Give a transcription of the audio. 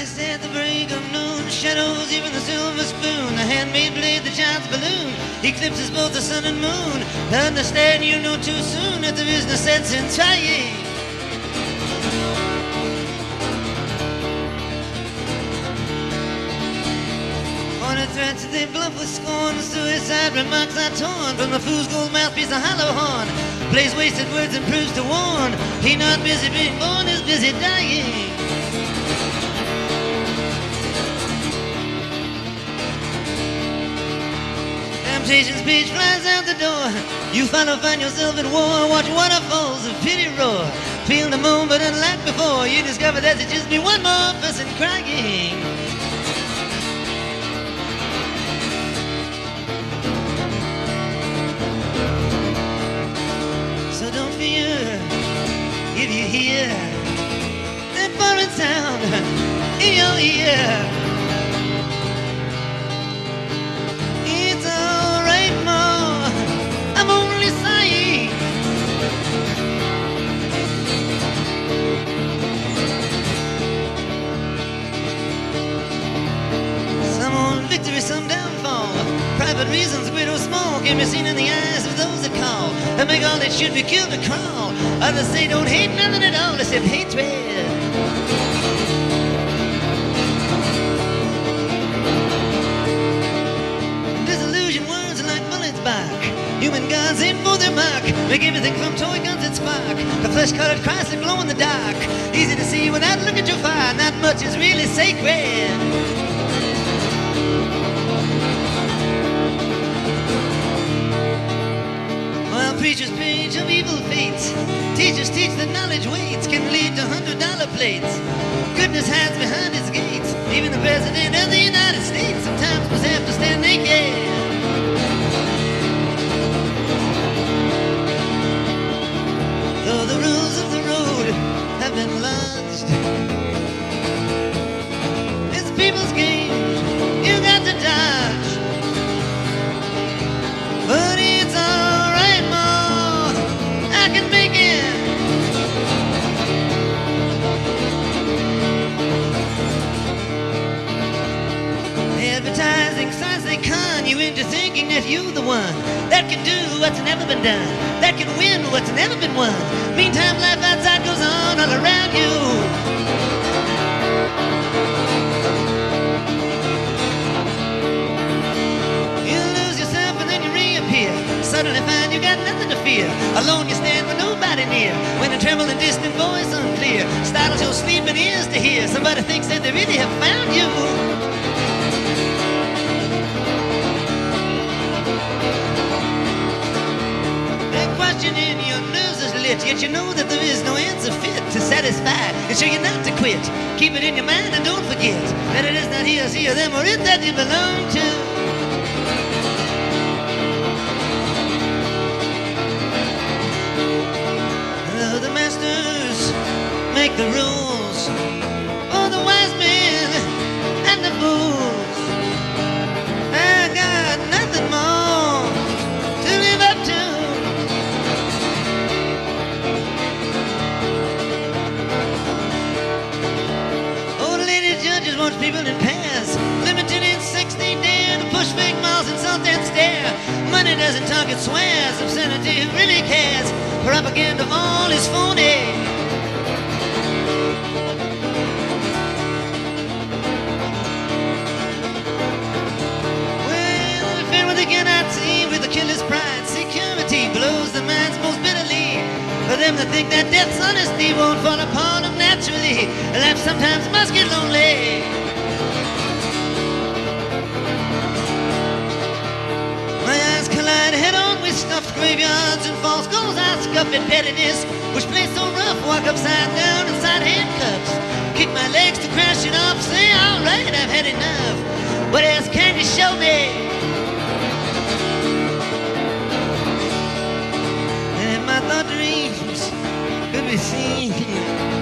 Just at the break of noon, shadows, even the silver spoon, the handmade blade, the child's balloon, eclipses both the sun and moon. Understand you know too soon that there is no sense in trying. Corner threats they bluff with scorn, suicide remarks are torn from the fool's gold mouthpiece, a hollow horn. Plays wasted words and proves to warn. He not busy being born, is busy dying. Temptation's page flies out the door. You follow, find yourself in war. Watch waterfalls of pity roar. Feel the moon, but unlike before, you discover that it's just me, one more person crying. So don't fear if you hear that foreign sound in your ear. I'm only sighing. Some on victory, some downfall. Private reasons, great or small, can be seen in the eyes of those that call and make all that should be killed to crawl. Others say don't hate nothing at all except hatred. Disillusioned words like bullets bark. Human gods aim for their mark, make everything from toy guns that spark. The flesh-colored Christ that glow in the dark, easy to see without looking too far. Not much is really sacred. While preachers preach of evil fates, teachers teach that knowledge waits, can lead to $100 plates. Goodness hides behind its gates. Even the President of the United States sometimes must have to stand naked. Though the rules of the road have been lodged, it's people's game, you got to dodge. But it's alright, Ma, I can make it. Advertising signs they con you into thinking that you're the one that can do what's never been done, that can win what's never been won. Meantime, life outside goes on all around you. You lose yourself and then you reappear. Suddenly find you got nothing to fear. Alone you stand with nobody near. When a trembling distant voice unclear startles your sleeping ears to hear somebody thinks that they really have found you. In your nerves is lit, yet you know that there is no answer fit to satisfy and show you not to quit. Keep it in your mind and don't forget that it is not he or she or them or it that you belong to. Though the masters make the rules for the wise men and the fools, I got nothing more to live up to. Judges watch people in pairs, limited in 60 dare to push fake miles, insult and stare. Money doesn't talk, it swears. Obscenity, who really cares? Propaganda all is phony. Well, the fear they cannot see with the killer's pride. Security blows the minds most bitterly. For them to think that death's honesty won't fall upon them naturally. Life sometimes must get lonely. My eyes collide head-on with stuffed graveyards and false goals. I scuff at pettiness, which plays so rough. Walk upside down inside handcuffs. Kick my legs to crash it off. Say, all right, I've had enough. What else can you show me? And my thought dreams could be seen